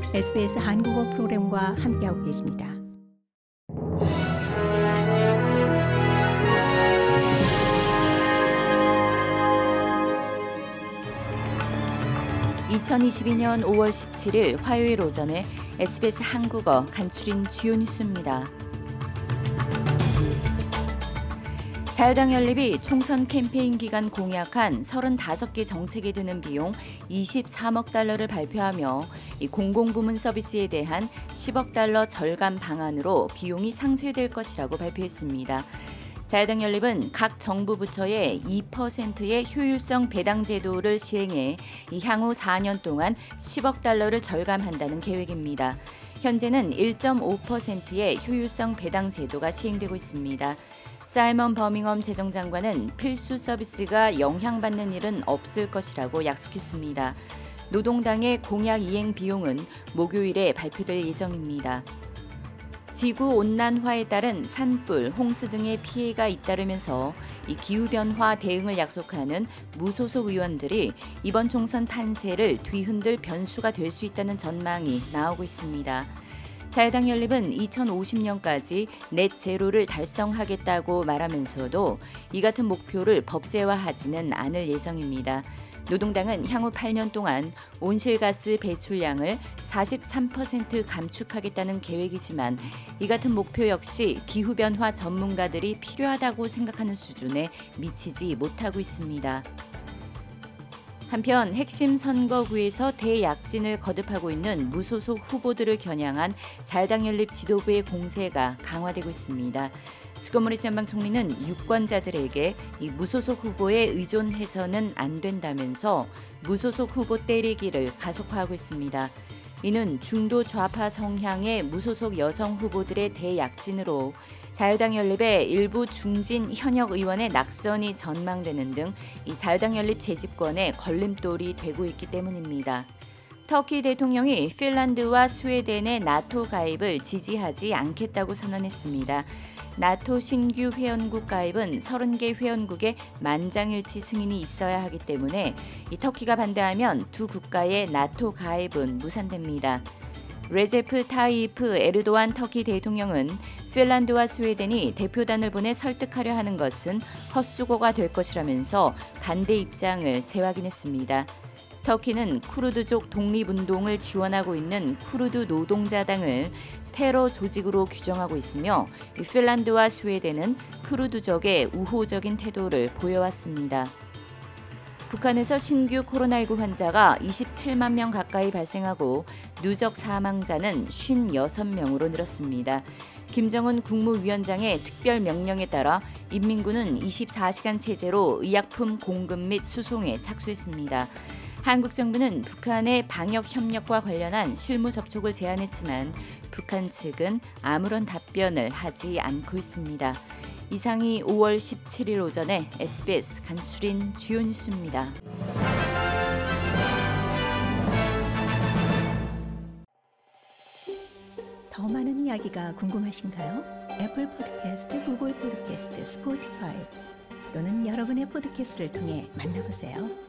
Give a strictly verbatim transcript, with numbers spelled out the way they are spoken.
에스비에스 한국어 프로그램과 함께하고 계십니다. 이천이십이년 오월 십칠일 화요일 오전에 에스비에스 한국어 간추린 주요 뉴스입니다. 자유당 연립이 총선 캠페인 기간 공약한 서른다섯 개 정책에 드는 비용 이십삼억 달러를 발표하며 이 공공부문 서비스에 대한 십억 달러 절감 방안으로 비용이 상쇄될 것이라고 발표했습니다. 자유당 연립은 각 정부 부처에 이 퍼센트의 효율성 배당 제도를 시행해 이 향후 사 년 동안 십억 달러를 절감한다는 계획입니다. 현재는 일 점 오 퍼센트의 효율성 배당 제도가 시행되고 있습니다. 사이먼 버밍엄 재정장관은 필수 서비스가 영향받는 일은 없을 것이라고 약속했습니다. 노동당의 공약 이행 비용은 목요일에 발표될 예정입니다. 지구온난화에 따른 산불, 홍수 등의 피해가 잇따르면서 이 기후변화 대응을 약속하는 무소속 의원들이 이번 총선 판세를 뒤흔들 변수가 될 수 있다는 전망이 나오고 있습니다. 자유당 연립은 이천오십년까지 넷 제로를 달성하겠다고 말하면서도 이 같은 목표를 법제화하지는 않을 예정입니다. 노동당은 향후 팔 년 동안 온실가스 배출량을 사십삼 퍼센트 감축하겠다는 계획이지만 이 같은 목표 역시 기후변화 전문가들이 필요하다고 생각하는 수준에 미치지 못하고 있습니다. 한편 핵심 선거구에서 대약진을 거듭하고 있는 무소속 후보들을 겨냥한 자유당 연립 지도부의 공세가 강화되고 있습니다. 스콧 모리슨 연방 총리는 유권자들에게 이 무소속 후보에 의존해서는 안 된다면서 무소속 후보 때리기를 가속화하고 있습니다. 이는 중도 좌파 성향의 무소속 여성 후보들의 대약진으로 자유당 연립의 일부 중진 현역 의원의 낙선이 전망되는 등 이 자유당 연립 재집권에 걸림돌이 되고 있기 때문입니다. 터키 대통령이 핀란드와 스웨덴의 나토 가입을 지지하지 않겠다고 선언했습니다. 나토 신규 회원국 가입은 서른 개 회원국의 만장일치 승인이 있어야 하기 때문에 이 터키가 반대하면 두 국가의 나토 가입은 무산됩니다. 레제프 타이프 에르도안 터키 대통령은 핀란드와 스웨덴이 대표단을 보내 설득하려 하는 것은 헛수고가 될 것이라면서 반대 입장을 재확인했습니다. 터키는 쿠르드족 독립운동을 지원하고 있는 쿠르드 노동자당을 테러 조직으로 규정하고 있으며 핀란드와 스웨덴은 쿠르드족의 우호적인 태도를 보여왔습니다. 북한에서 신규 코로나십구 환자가 이십칠만 명 가까이 발생하고 누적 사망자는 오십육 명으로 늘었습니다. 김정은 국무위원장의 특별 명령에 따라 인민군은 이십사 시간 체제로 의약품 공급 및 수송에 착수했습니다. 한국 정부는 북한의 방역 협력과 관련한 실무 접촉을 제안했지만 북한 측은 아무런 답변을 하지 않고 있습니다. 이상이 오월 십칠일 오전에 에스비에스 간추린 주요 뉴스입니다. 더 많은 이야기가 궁금하신가요? 애플 팟캐스트, 구글 팟캐스트, 스포티파이 또는 여러분의 팟캐스트를 통해 만나보세요.